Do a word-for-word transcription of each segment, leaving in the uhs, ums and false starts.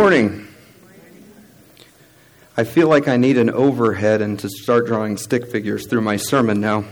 morning. I feel like I need an overhead and to start drawing stick figures through my sermon now.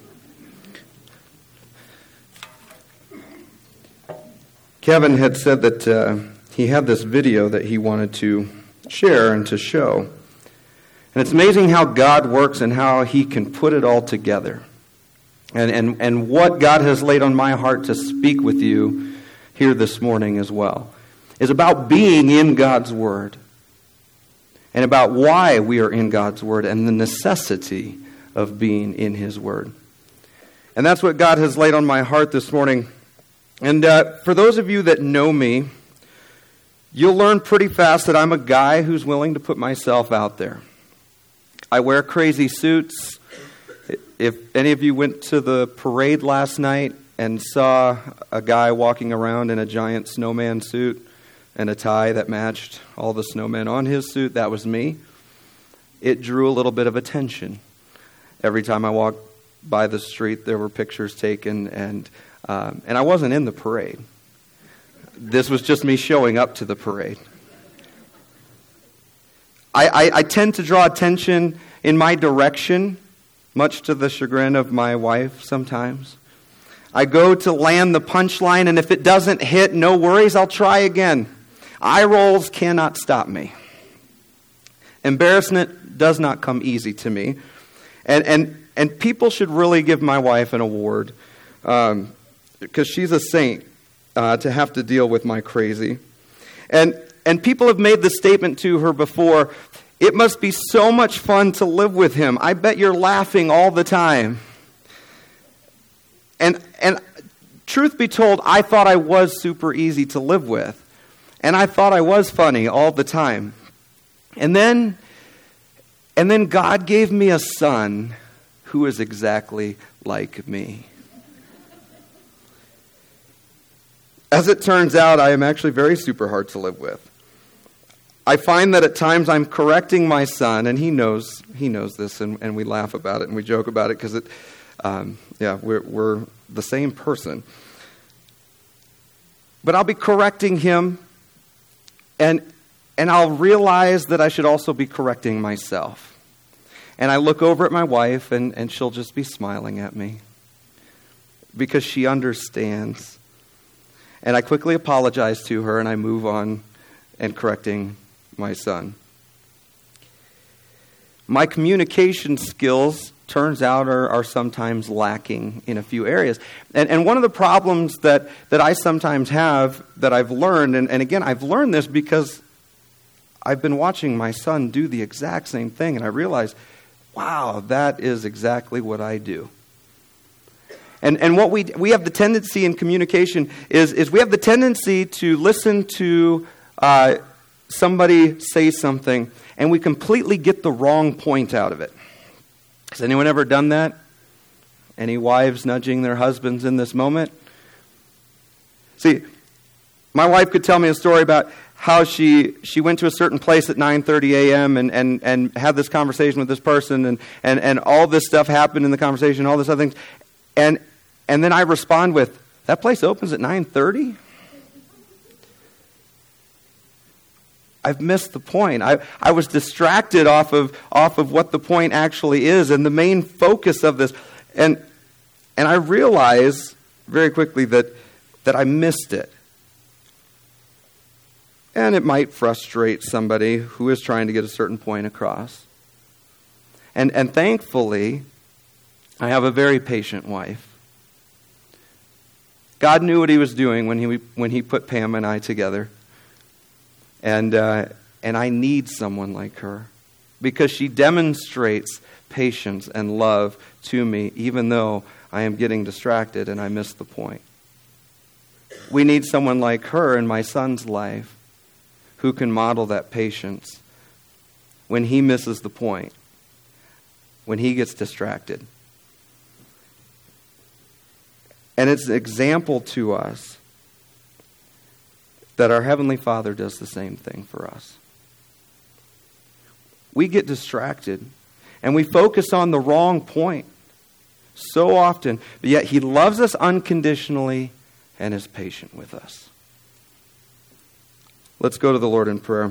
Kevin had said that uh, he had this video that he wanted to share and to show. And it's amazing how God works and how He can put it all together. And, and, and what God has laid on my heart to speak with you here this morning as well is about being in God's Word. And about why we are in God's Word and the necessity of being in His Word. And that's what God has laid on my heart this morning. And uh, for those of you that know me, you'll learn pretty fast that I'm a guy who's willing to put myself out there. I wear crazy suits. If any of you went to the parade last night and saw a guy walking around in a giant snowman suit and a tie that matched all the snowmen on his suit, that was me. It drew a little bit of attention. Every time I walked by the street, there were pictures taken, and um, and I wasn't in the parade. This was just me showing up to the parade. I, I, I tend to draw attention in my direction, much to the chagrin of my wife sometimes. I go to land the punchline, and if it doesn't hit, no worries, I'll try again. Eye rolls cannot stop me. Embarrassment does not come easy to me. And and, and people should really give my wife an award, um, because she's a saint uh, to have to deal with my crazy. And and people have made the statement to her before, it must be so much fun to live with him. I bet you're laughing all the time. And and truth be told, I thought I was super easy to live with. And I thought I was funny all the time. And then, and then God gave me a son who is exactly like me. As it turns out, I am actually very super hard to live with. I find that at times I'm correcting my son, and he knows he knows this, and, and we laugh about it and we joke about it because it, um, yeah, we're we're the same person. But I'll be correcting him. And and I'll realize that I should also be correcting myself. And I look over at my wife, and, and she'll just be smiling at me. Because she understands. And I quickly apologize to her, and I move on and correcting my son. My communication skills, turns out, are, are sometimes lacking in a few areas. And, and one of the problems that, that I sometimes have that I've learned, and, and again, I've learned this because I've been watching my son do the exact same thing, and I realize, wow, that is exactly what I do. And and what we we have the tendency in communication is, is we have the tendency to listen to uh, somebody say something, and we completely get the wrong point out of it. Has anyone ever done that? Any wives nudging their husbands in this moment? See, my wife could tell me a story about how she she went to a certain place at nine thirty a.m. and, and, and had this conversation with this person, and, and, and all this stuff happened in the conversation, all this other things. And and then I respond with, that place opens at nine thirty? I've missed the point. I, I was distracted off of off of what the point actually is and the main focus of this. And and I realize very quickly that that I missed it. And it might frustrate somebody who is trying to get a certain point across. And and thankfully, I have a very patient wife. God knew what He was doing when He when He put Pam and I together. And uh, and I need someone like her because she demonstrates patience and love to me, even though I am getting distracted and I miss the point. We need someone like her in my son's life who can model that patience when he misses the point, when he gets distracted. And it's an example to us that our Heavenly Father does the same thing for us. We get distracted and we focus on the wrong point so often, but yet He loves us unconditionally and is patient with us. Let's go to the Lord in prayer.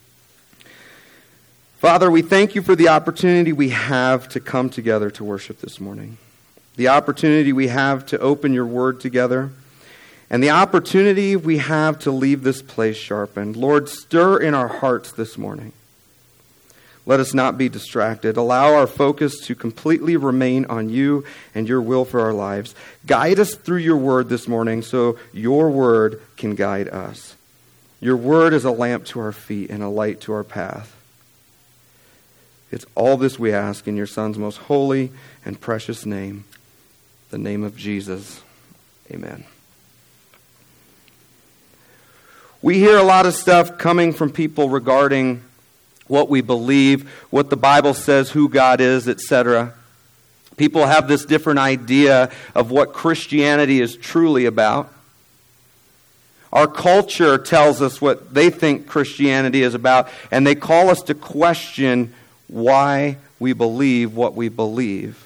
Father, we thank you for the opportunity we have to come together to worship this morning. The opportunity we have to open your word together. And the opportunity we have to leave this place sharpened. Lord, stir in our hearts this morning. Let us not be distracted. Allow our focus to completely remain on you and your will for our lives. Guide us through your word this morning so your word can guide us. Your word is a lamp to our feet and a light to our path. It's all this we ask in your Son's most holy and precious name, the name of Jesus. Amen. We hear a lot of stuff coming from people regarding what we believe, what the Bible says, who God is, et cetera. People have this different idea of what Christianity is truly about. Our culture tells us what they think Christianity is about, and they call us to question why we believe what we believe.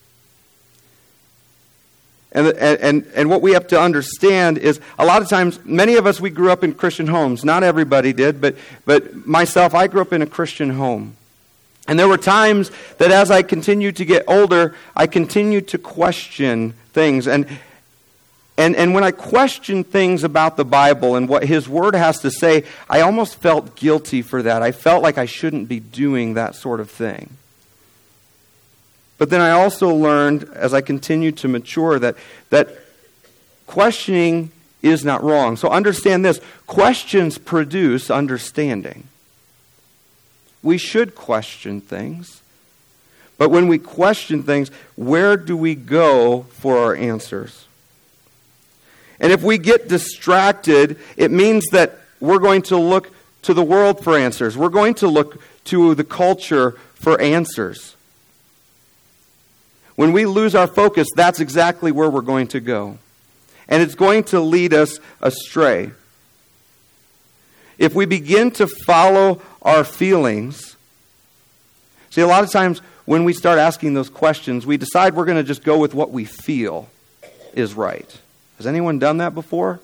And, and, and what we have to understand is a lot of times, many of us, we grew up in Christian homes. Not everybody did, but, but myself, I grew up in a Christian home. And there were times that as I continued to get older, I continued to question things. And, and, and when I questioned things about the Bible and what His Word has to say, I almost felt guilty for that. I felt like I shouldn't be doing that sort of thing. But then I also learned, as I continued to mature, that, that questioning is not wrong. So understand this. Questions produce understanding. We should question things. But when we question things, where do we go for our answers? And if we get distracted, it means that we're going to look to the world for answers. We're going to look to the culture for answers. When we lose our focus, that's exactly where we're going to go. And it's going to lead us astray. If we begin to follow our feelings, see, a lot of times when we start asking those questions, we decide we're going to just go with what we feel is right. Has anyone done that before?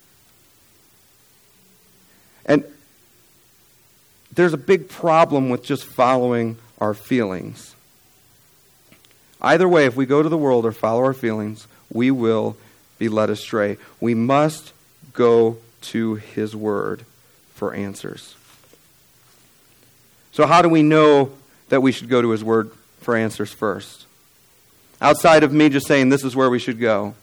And there's a big problem with just following our feelings. Either way, if we go to the world or follow our feelings, we will be led astray. We must go to His Word for answers. So how do we know that we should go to His Word for answers first? Outside of me just saying this is where we should go.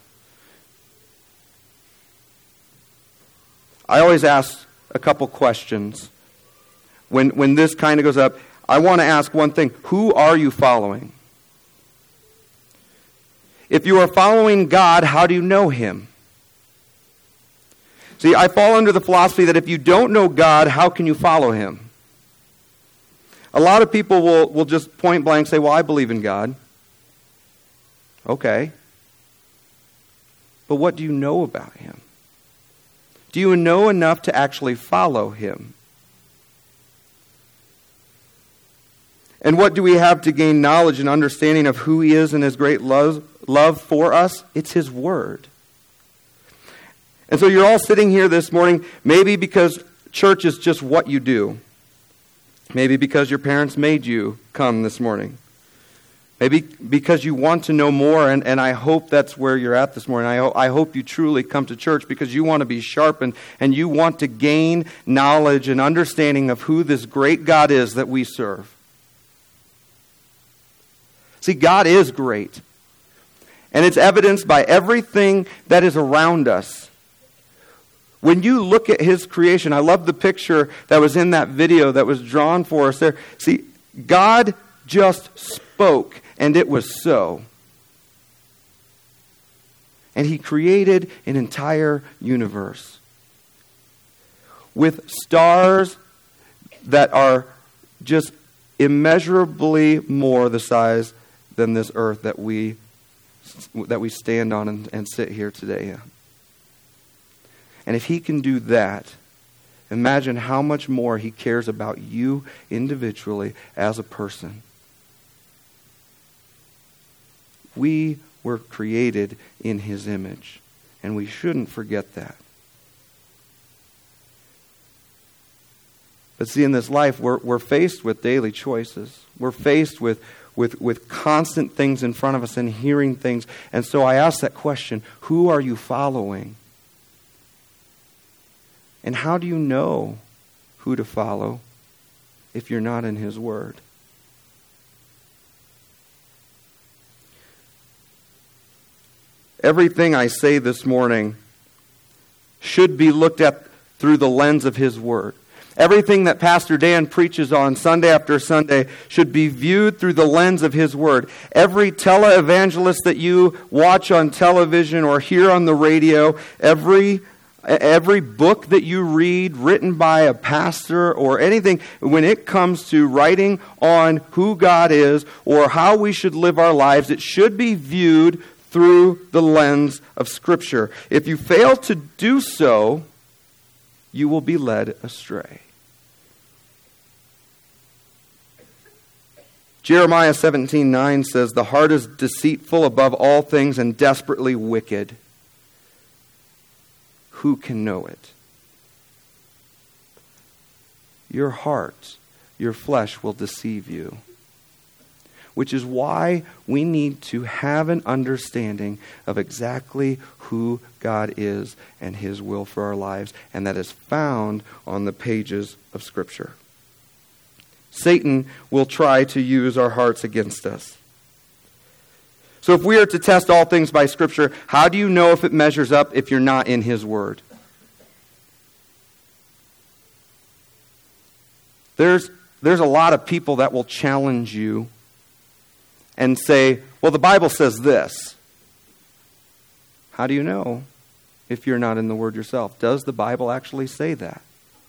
I always ask a couple questions. When, when this kind of goes up, I want to ask one thing. Who are you following? If you are following God, how do you know Him? See, I fall under the philosophy that if you don't know God, how can you follow Him? A lot of people will, will just point blank say, well, I believe in God. Okay. But what do you know about Him? Do you know enough to actually follow Him? And what do we have to gain knowledge and understanding of who He is and His great love, love for us? It's His Word. And so you're all sitting here this morning, maybe because church is just what you do. Maybe because your parents made you come this morning. Maybe because you want to know more, and, and I hope that's where you're at this morning. I, ho- I hope you truly come to church because you want to be sharpened and you want to gain knowledge and understanding of who this great God is that we serve. See, God is great. And it's evidenced by everything that is around us. When you look at His creation, I love the picture that was in that video that was drawn for us there. See, God just spoke, and it was so. And He created an entire universe with stars that are just immeasurably more the size than this earth that we that we stand on and, and sit here today. And if He can do that, imagine how much more He cares about you individually as a person. We were created in His image, and we shouldn't forget that. But see, in this life, we're, we're faced with daily choices. We're faced with, with, with constant things in front of us and hearing things. And so I ask that question, who are you following? And how do you know who to follow if you're not in His Word? Everything I say this morning should be looked at through the lens of His Word. Everything that Pastor Dan preaches on Sunday after Sunday should be viewed through the lens of His Word. Every televangelist that you watch on television or hear on the radio, every every book that you read written by a pastor or anything, when it comes to writing on who God is or how we should live our lives, it should be viewed through the lens of Scripture. If you fail to do so, you will be led astray. Jeremiah seventeen nine says, "The heart is deceitful above all things and desperately wicked. Who can know it?" Your heart, your flesh will deceive you. Which is why we need to have an understanding of exactly who God is and His will for our lives. And that is found on the pages of Scripture. Satan will try to use our hearts against us. So if we are to test all things by Scripture, how do you know if it measures up if you're not in His Word? There's, there's a lot of people that will challenge you and say, well, the Bible says this. How do you know if you're not in the Word yourself? Does the Bible actually say that?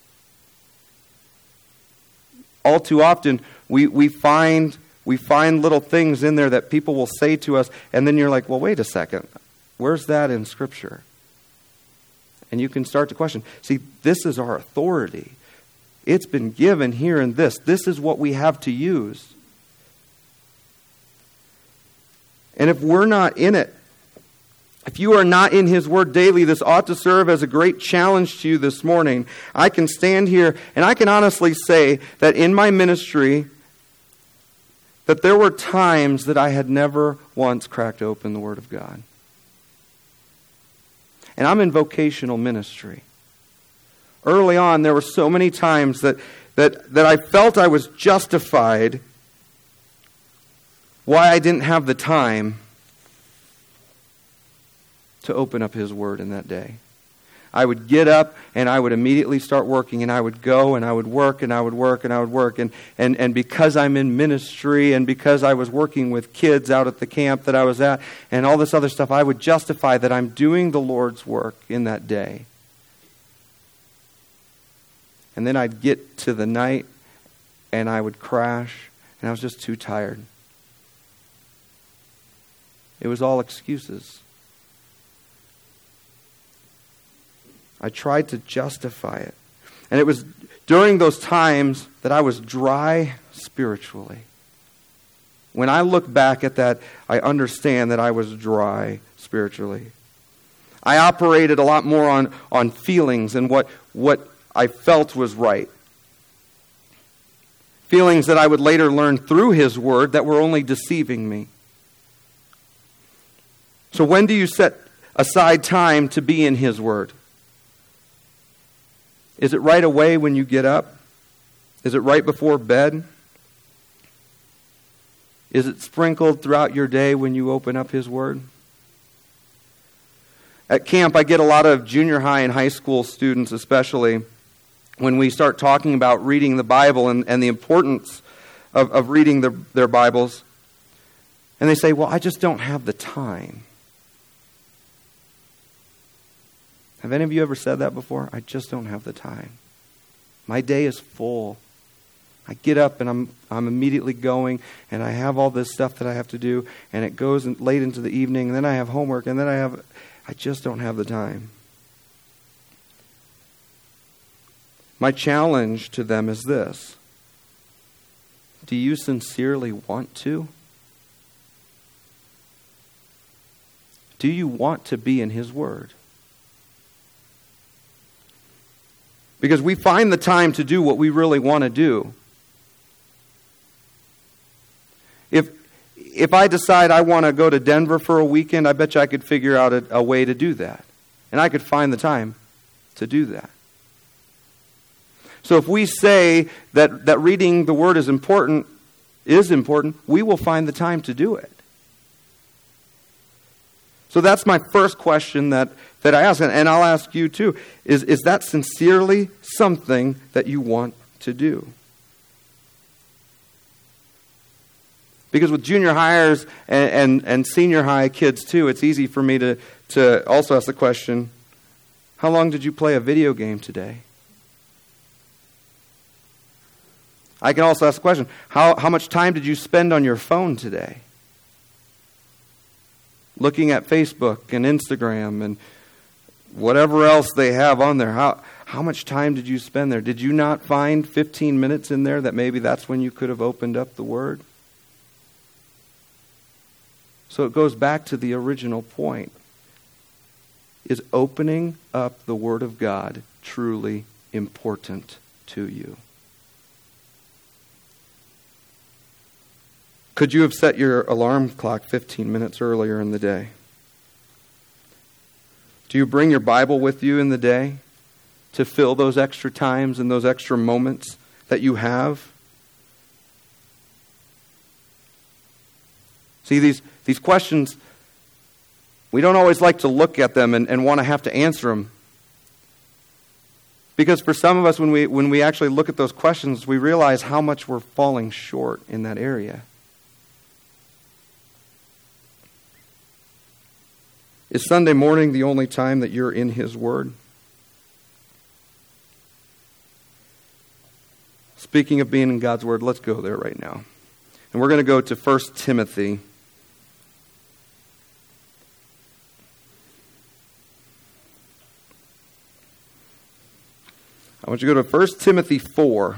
All too often, we, we find we find little things in there that people will say to us, and then you're like, well, wait a second. Where's that in Scripture? And you can start to question. See, this is our authority. It's been given here in this. This is what we have to use. And if we're not in it, if you are not in His Word daily, this ought to serve as a great challenge to you this morning. I can stand here and I can honestly say that in my ministry, that there were times that I had never once cracked open the Word of God. And I'm in vocational ministry. Early on, there were so many times that, that, that I felt I was justified why I didn't have the time to open up His Word in that day. I would get up and I would immediately start working, and I would go and I would work and I would work and I would work. And, and, and because I'm in ministry and because I was working with kids out at the camp that I was at and all this other stuff, I would justify that I'm doing the Lord's work in that day. And then I'd get to the night and I would crash and I was just too tired. It was all excuses. I tried to justify it. And it was during those times that I was dry spiritually. When I look back at that, I understand that I was dry spiritually. I operated a lot more on, on feelings and what, what I felt was right. Feelings that I would later learn through His Word that were only deceiving me. So when do you set aside time to be in His Word? Is it right away when you get up? Is it right before bed? Is it sprinkled throughout your day when you open up His Word? At camp, I get a lot of junior high and high school students, especially, when we start talking about reading the Bible and, and the importance of, of reading the, their Bibles. And they say, well, I just don't have the time. Have any of you ever said that before? I just don't have the time. My day is full. I get up and I'm I'm immediately going, and I have all this stuff that I have to do, and it goes in, late into the evening, and then I have homework, and then I have, I just don't have the time. My challenge to them is this. Do you sincerely want to? Do you want to be in His Word? Because we find the time to do what we really want to do. If if I decide I want to go to Denver for a weekend, I bet you I could figure out a, a way to do that. And I could find the time to do that. So if we say that, that reading the Word is important, is important, we will find the time to do it. So that's my first question that, that I ask, and I'll ask you too. Is, is that sincerely something that you want to do? Because with junior hires and, and, and senior high kids too, it's easy for me to, to also ask the question, how long did you play a video game today? I can also ask the question, how, how much time did you spend on your phone today? Looking at Facebook and Instagram and whatever else they have on there. How, how much time did you spend there? Did you not find fifteen minutes in there that maybe that's when you could have opened up the Word? So it goes back to the original point. Is opening up the Word of God truly important to you? Could you have set your alarm clock fifteen minutes earlier in the day? Do you bring your Bible with you in the day to fill those extra times and those extra moments that you have? See, these, these questions, we don't always like to look at them and, and want to have to answer them. Because for some of us, when we, when we actually look at those questions, we realize how much we're falling short in that area. Is Sunday morning the only time that you're in His Word? Speaking of being in God's Word, let's go there right now. And we're going to go to First Timothy. I want you to go to First Timothy four.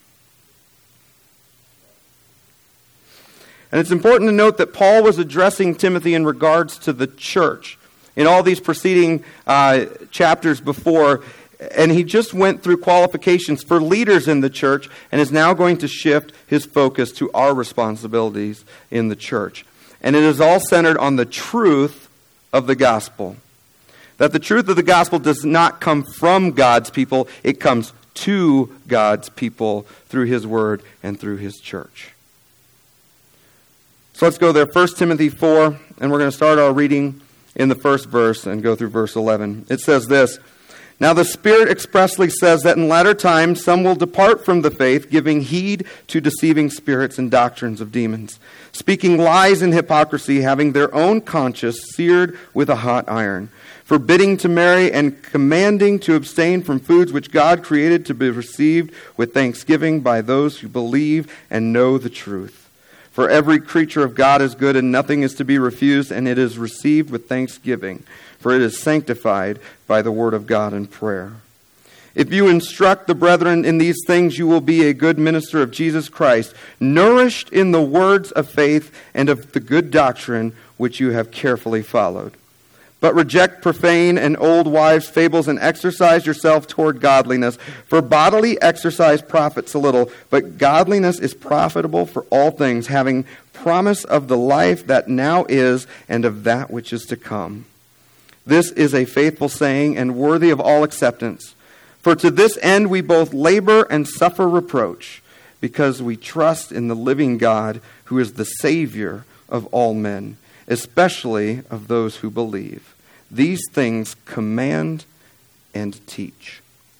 And it's important to note that Paul was addressing Timothy in regards to the church. In all these preceding uh, chapters before, and he just went through qualifications for leaders in the church and is now going to shift his focus to our responsibilities in the church. And it is all centered on the truth of the gospel. That the truth of the gospel does not come from God's people, it comes to God's people through His Word and through His church. So let's go there, First Timothy four, and we're going to start our reading in the first verse and go through verse eleven. It says this, "Now the Spirit expressly says that in latter times some will depart from the faith, giving heed to deceiving spirits and doctrines of demons, speaking lies and hypocrisy, having their own conscience seared with a hot iron, forbidding to marry and commanding to abstain from foods which God created to be received with thanksgiving by those who believe and know the truth. For every creature of God is good, and nothing is to be refused, and it is received with thanksgiving, for it is sanctified by the word of God and prayer. If you instruct the brethren in these things, you will be a good minister of Jesus Christ, nourished in the words of faith and of the good doctrine which you have carefully followed. But reject profane and old wives' fables, and exercise yourself toward godliness. For bodily exercise profits a little, but godliness is profitable for all things, having promise of the life that now is and of that which is to come. This is a faithful saying and worthy of all acceptance. For to this end we both labor and suffer reproach, because we trust in the living God, who is the Savior of all men, especially of those who believe. These things command and teach."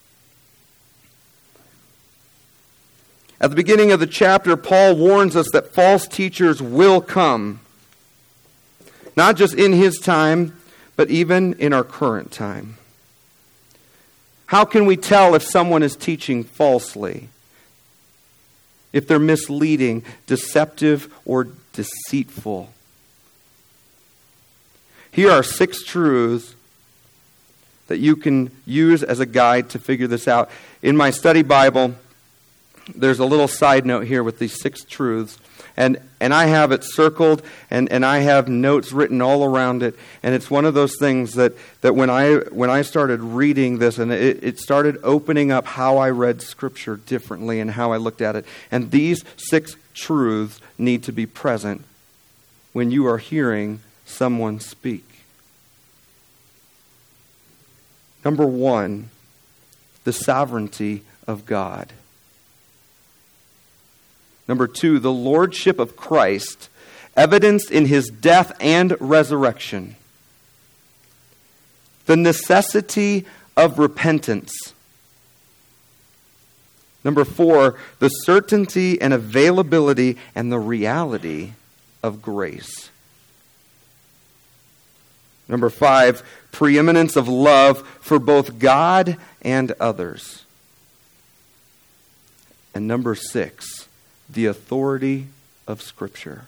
At the beginning of the chapter, Paul warns us that false teachers will come. Not just in his time, but even in our current time. How can we tell if someone is teaching falsely? If they're misleading, deceptive, or deceitful? Here are six truths that you can use as a guide to figure this out. In my study Bible, there's a little side note here with these six truths. And and I have it circled, and, and I have notes written all around it. And it's one of those things that, that when I when I started reading this, and it, it started opening up how I read Scripture differently and how I looked at it. And these six truths need to be present when you are hearing someone speak. Number one, the sovereignty of God. Number two, the lordship of Christ, evidenced in his death and resurrection. The necessity of repentance. Number four, the certainty and availability and the reality of grace. Number five, preeminence of love for both God and others. And number six, the authority of Scripture.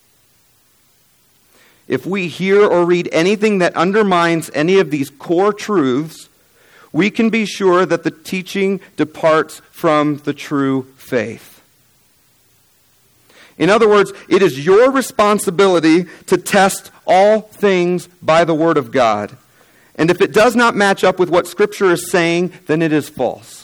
If we hear or read anything that undermines any of these core truths, we can be sure that the teaching departs from the true faith. In other words, it is your responsibility to test all things by the Word of God. And if it does not match up with what Scripture is saying, then it is false.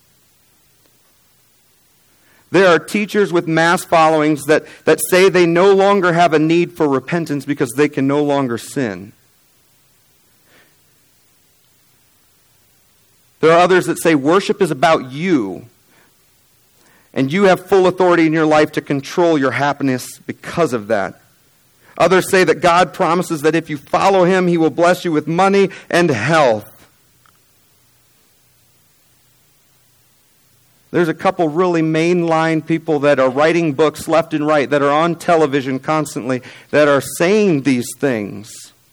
There are teachers with mass followings that, that say they no longer have a need for repentance because they can no longer sin. There are others that say worship is about you, and you have full authority in your life to control your happiness because of that. Others say that God promises that if you follow Him, He will bless you with money and health. There's a couple really mainline people that are writing books left and right, that are on television constantly, that are saying these things.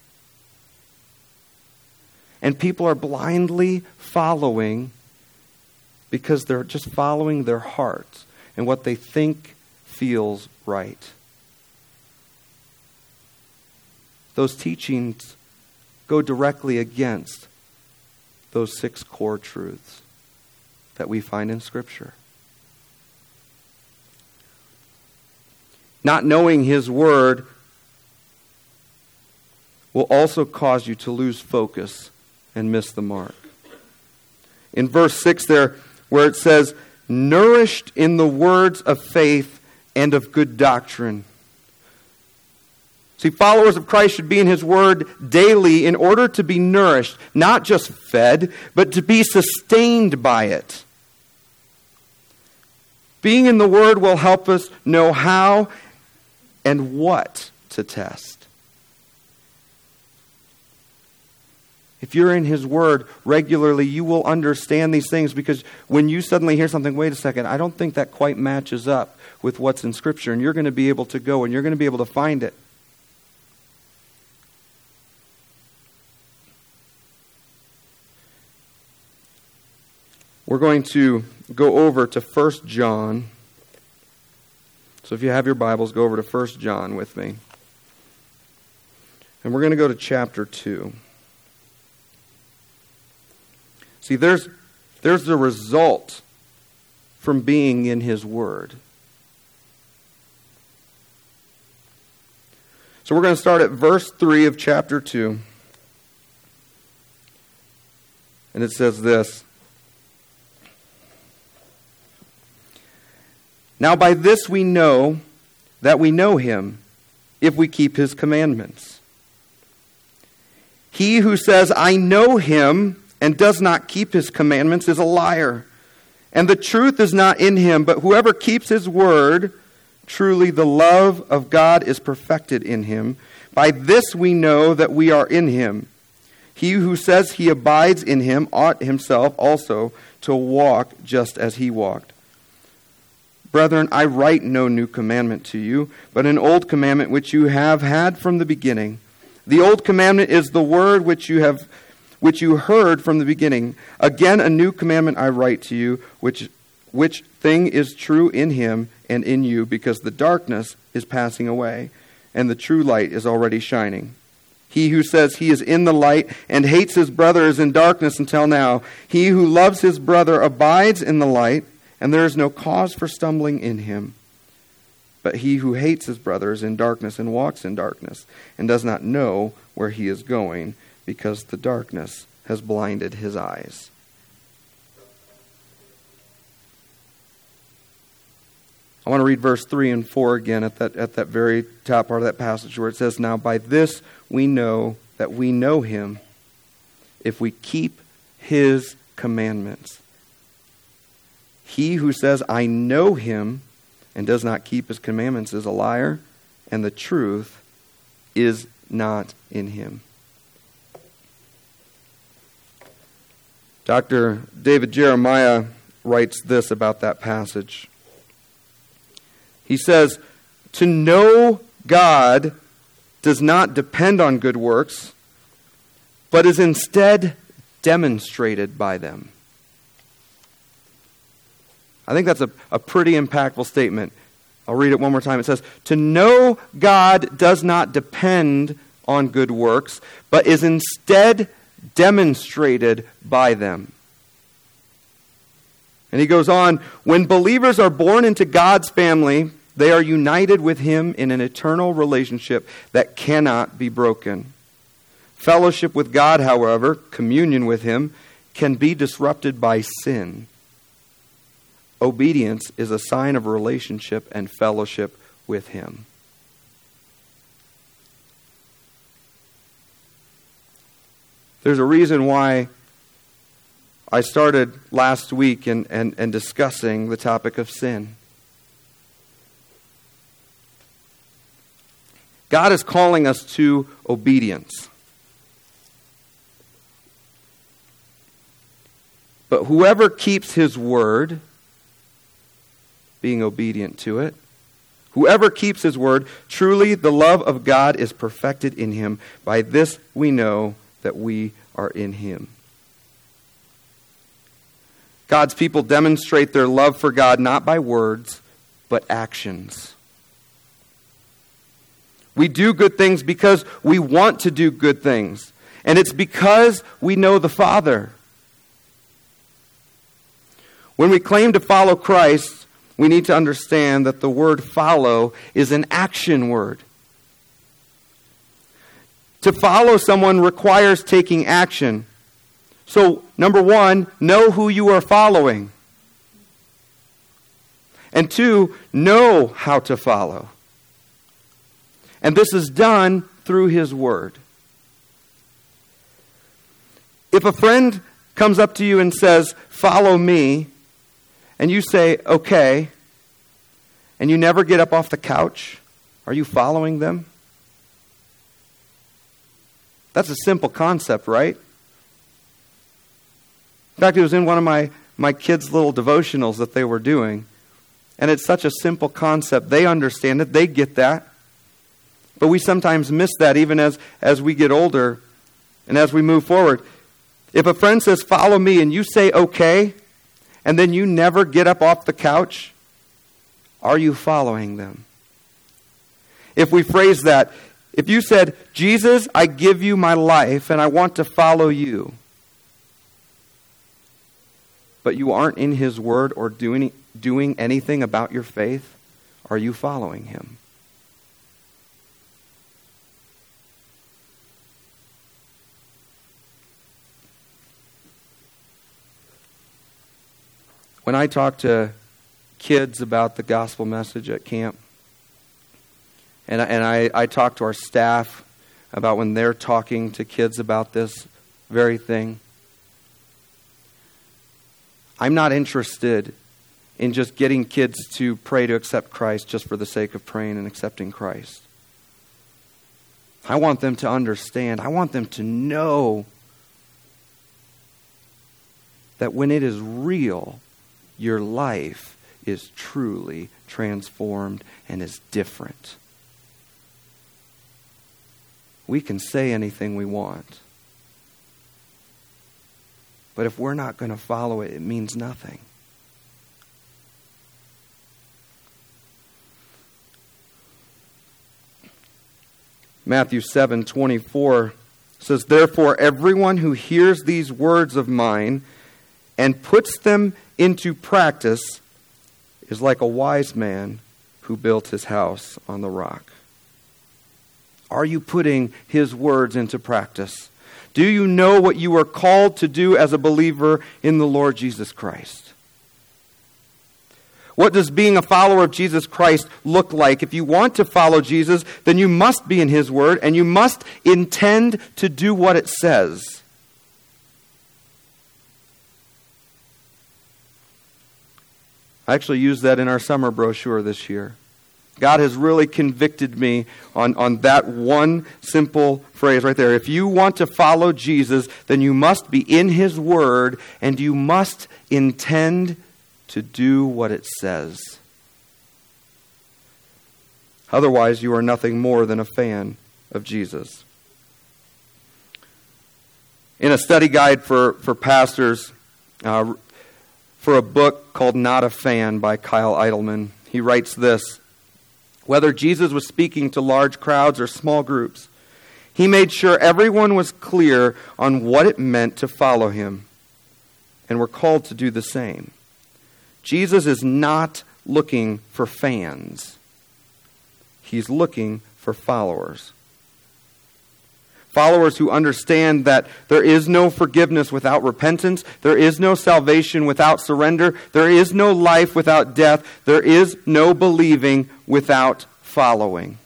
And people are blindly following because they're just following their hearts and what they think feels right. Those teachings go directly against those six core truths that we find in Scripture. Not knowing His Word will also cause you to lose focus and miss the mark. In verse six there, where it says, nourished in the words of faith and of good doctrine. See, followers of Christ should be in His Word daily in order to be nourished, not just fed, but to be sustained by it. Being in the Word will help us know how and what to test. If you're in His Word regularly, you will understand these things, because when you suddenly hear something, wait a second, I don't think that quite matches up with what's in Scripture, and you're going to be able to go and you're going to be able to find it. We're going to go over to First John. So if you have your Bibles, go over to First John with me. And we're going to go to chapter two. See, there's, there's the result from being in His Word. So we're going to start at verse three of chapter two. And it says this. Now by this we know that we know Him, if we keep His commandments. He who says, I know Him, and does not keep His commandments is a liar, and the truth is not in him. But whoever keeps His word, truly the love of God is perfected in him. By this we know that we are in Him. He who says he abides in Him ought himself also to walk just as He walked. Brethren, I write no new commandment to you, but an old commandment which you have had from the beginning. The old commandment is the word which you have, which you heard from the beginning. Again, a new commandment I write to you, which, which thing is true in Him and in you, because the darkness is passing away, and the true light is already shining. He who says he is in the light and hates his brother is in darkness until now. He who loves his brother abides in the light, and there is no cause for stumbling in him. But he who hates his brother is in darkness and walks in darkness, and does not know where he is going, because the darkness has blinded his eyes. I want to read verse three and four again at that, at that very top part of that passage where it says, "Now by this we know that we know him, if we keep his commandments. He who says, 'I know him,' and does not keep his commandments is a liar, and the truth is not in him." Doctor David Jeremiah writes this about that passage. He says, "To know God does not depend on good works, but is instead demonstrated by them." I think that's a, a pretty impactful statement. I'll read it one more time. It says, "To know God does not depend on good works, but is instead demonstrated by them." And he goes on, "When believers are born into God's family, they are united with him in an eternal relationship that cannot be broken. Fellowship with God, however, communion with him, can be disrupted by sin. Obedience is a sign of relationship and fellowship with him." There's a reason why I started last week in, and, and discussing the topic of sin. God is calling us to obedience. But whoever keeps his word, being obedient to it, whoever keeps his word, truly the love of God is perfected in him. By this we know that we are in him. God's people demonstrate their love for God not by words, but actions. We do good things because we want to do good things. And it's because we know the Father. When we claim to follow Christ, we need to understand that the word follow is an action word. To follow someone requires taking action. So, number one, know who you are following. And two, know how to follow. And this is done through his word. If a friend comes up to you and says, "Follow me," and you say, "Okay," and you never get up off the couch, are you following them? That's a simple concept, right? In fact, it was in one of my, my kids' little devotionals that they were doing. And it's such a simple concept. They understand it. They get that. But we sometimes miss that even as, as we get older and as we move forward. If a friend says, "Follow me," and you say, "Okay," and then you never get up off the couch, are you following them? If we phrase that, if you said, "Jesus, I give you my life and I want to follow you," but you aren't in his word or doing, doing anything about your faith, are you following him? When I talk to kids about the gospel message at camp, and, and I, I talk to our staff about when they're talking to kids about this very thing, I'm not interested in just getting kids to pray to accept Christ just for the sake of praying and accepting Christ. I want them to understand. I want them to know that when it is real, your life is truly transformed and is different. We can say anything we want. But if we're not going to follow it, it means nothing. Matthew seven twenty-four says, "Therefore everyone who hears these words of mine and puts them into practice is like a wise man who built his house on the rock. Are you putting his words into practice? Do you know what you are called to do as a believer in the Lord Jesus Christ? What does being a follower of Jesus Christ look like? If you want to follow Jesus, then you must be in his word, and you must intend to do what it says. I actually used that in our summer brochure this year. God has really convicted me on, on that one simple phrase right there. If you want to follow Jesus, then you must be in his word, and you must intend to do what it says. Otherwise, you are nothing more than a fan of Jesus. In a study guide for, for pastors, uh, for a book called Not a Fan by Kyle Idleman, he writes this: whether Jesus was speaking to large crowds or small groups, he made sure everyone was clear on what it meant to follow him, and were called to do the same. Jesus is not looking for fans. He's looking for followers. Followers who understand that there is no forgiveness without repentance, there is no salvation without surrender, there is no life without death, there is no believing without following.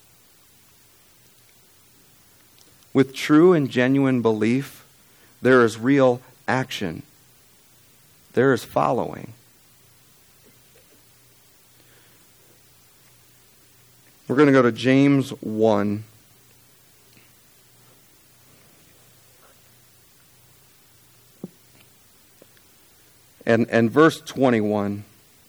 With true and genuine belief, there is real action. There is following. We're going to go to James one. And, and verse twenty-one.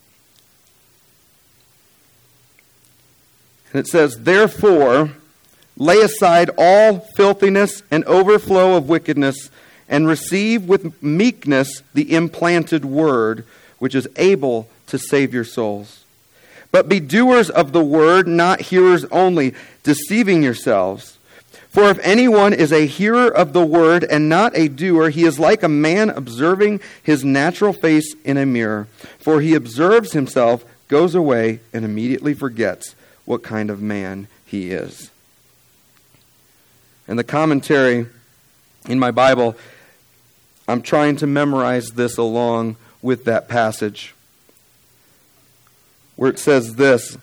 And it says, therefore, lay aside all filthiness and overflow of wickedness, and receive with meekness the implanted word, which is able to save your souls. But be doers of the word, not hearers only, deceiving yourselves. For if anyone is a hearer of the word and not a doer, he is like a man observing his natural face in a mirror. For he observes himself, goes away, and immediately forgets what kind of man he is. And the commentary in my Bible, I'm trying to memorize this along with that passage, where it says this: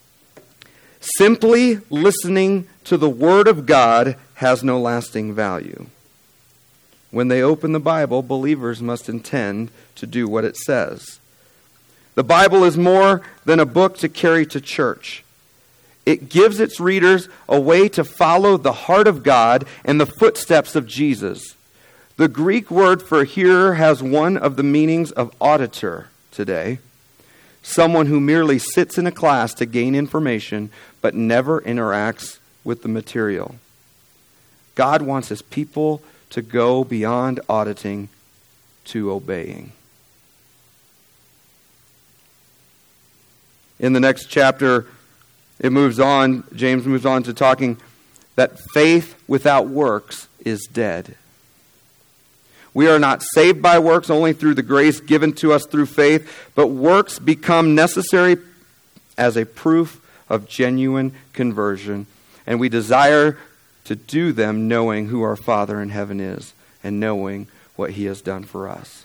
simply listening to the Word of God has no lasting value. When they open the Bible, believers must intend to do what it says. The Bible is more than a book to carry to church. It gives its readers a way to follow the heart of God and the footsteps of Jesus. The Greek word for hearer has one of the meanings of auditor today. Someone who merely sits in a class to gain information but never interacts with the material. God wants his people to go beyond auditing to obeying. In the next chapter, it moves on, James moves on to talking that faith without works is dead. We are not saved by works only through the grace given to us through faith, but works become necessary as a proof of genuine conversion. And we desire to do them knowing who our Father in heaven is and knowing what he has done for us.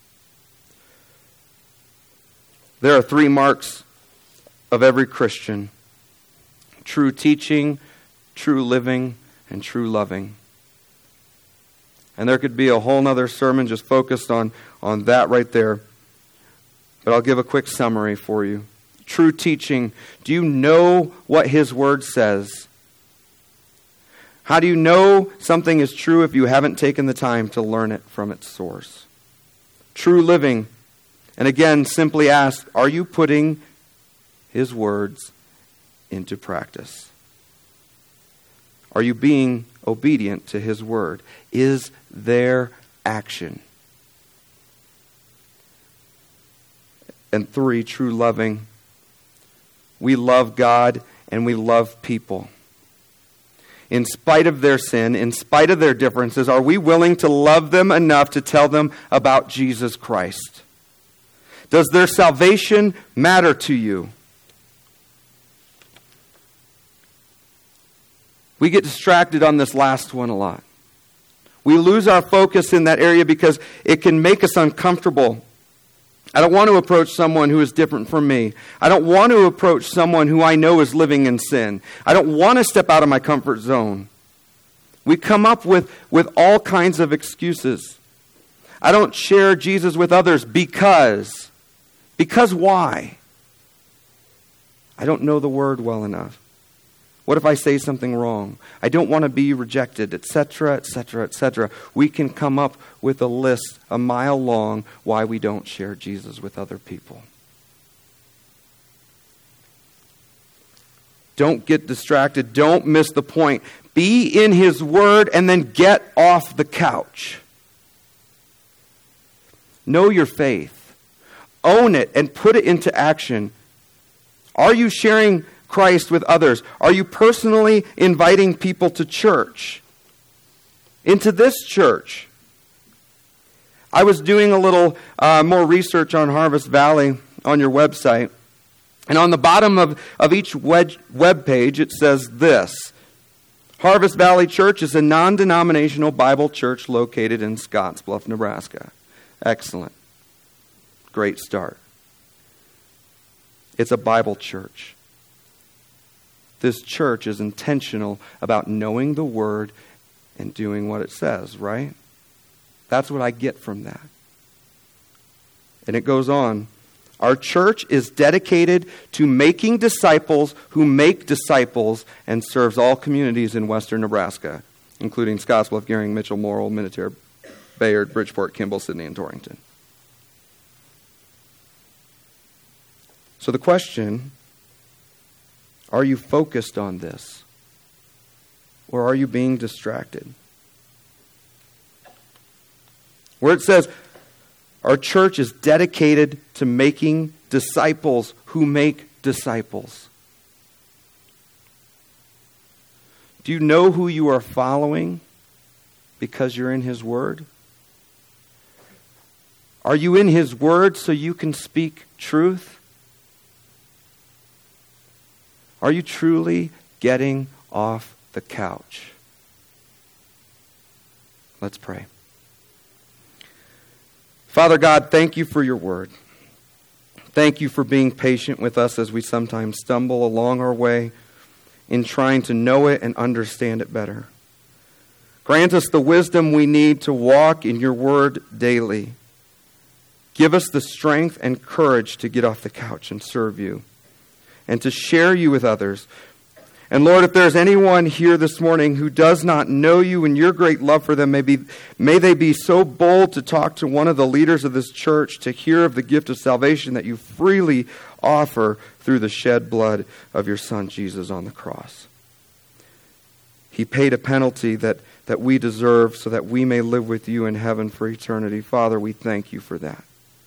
There are three marks of every Christian: true teaching, true living, and true loving. And there could be a whole nother sermon just focused on, on that right there. But I'll give a quick summary for you. True teaching. Do you know what his word says? How do you know something is true if you haven't taken the time to learn it from its source? True living. And again, simply ask, are you putting his words into practice? Are you being obedient to his word? Is there action? And three, true loving. We love God and we love people. In spite of their sin, in spite of their differences, are we willing to love them enough to tell them about Jesus Christ? Does their salvation matter to you? We get distracted on this last one a lot. We lose our focus in that area because it can make us uncomfortable. I don't want to approach someone who is different from me. I don't want to approach someone who I know is living in sin. I don't want to step out of my comfort zone. We come up with, with all kinds of excuses. I don't share Jesus with others because. Because why? I don't know the word well enough. What if I say something wrong? I don't want to be rejected, et cetera, et cetera, et cetera. We can come up with a list a mile long why we don't share Jesus with other people. Don't get distracted. Don't miss the point. Be in His Word and then get off the couch. Know your faith. Own it and put it into action. Are you sharing Christ with others? Are you personally inviting people to church? Into this church? I was doing a little uh, more research on Harvest Valley on your website. And on the bottom of, of each web, web page it says this. Harvest Valley Church is a non-denominational Bible church located in Scottsbluff, Nebraska. Excellent. Great start. It's a Bible church. This church is intentional about knowing the Word and doing what it says, right? That's what I get from that. And it goes on. Our church is dedicated to making disciples who make disciples and serves all communities in western Nebraska, including Scottsbluff, Gering, Mitchell, Morrill, Minnetonka, Bayard, Bridgeport, Kimball, Sidney, and Torrington. So the question, are you focused on this? Or are you being distracted? Where it says, our church is dedicated to making disciples who make disciples. Do you know who you are following because you're in His Word? Are you in His Word so you can speak truth? Are you truly getting off the couch? Let's pray. Father God, thank you for your word. Thank you for being patient with us as we sometimes stumble along our way in trying to know it and understand it better. Grant us the wisdom we need to walk in your word daily. Give us the strength and courage to get off the couch and serve you and to share you with others. And Lord, if there's anyone here this morning who does not know you and your great love for them, may, be, may they be so bold to talk to one of the leaders of this church to hear of the gift of salvation that you freely offer through the shed blood of your Son, Jesus, on the cross. He paid a penalty that, that we deserve so that we may live with you in heaven for eternity. Father, we thank you for that.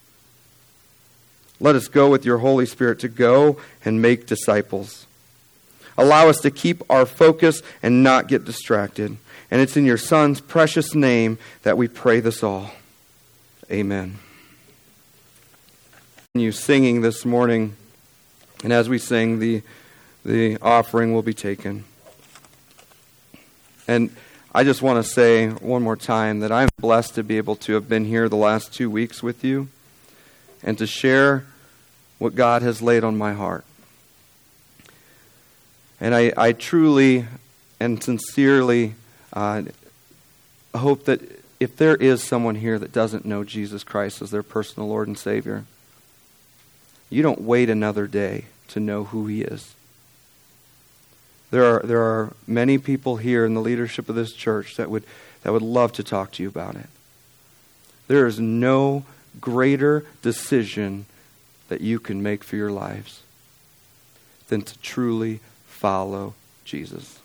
Let us go with your Holy Spirit to go and make disciples. Allow us to keep our focus and not get distracted. And it's in your Son's precious name that we pray this all. Amen. You singing this morning, and as we sing, the, the offering will be taken. And I just want to say one more time that I'm blessed to be able to have been here the last two weeks with you and to share what God has laid on my heart. And I, I truly and sincerely uh, hope that if there is someone here that doesn't know Jesus Christ as their personal Lord and Savior, you don't wait another day to know who He is. There are there are many people here in the leadership of this church that would that would love to talk to you about it. There is no greater decision that you can make for your lives than to truly follow Jesus.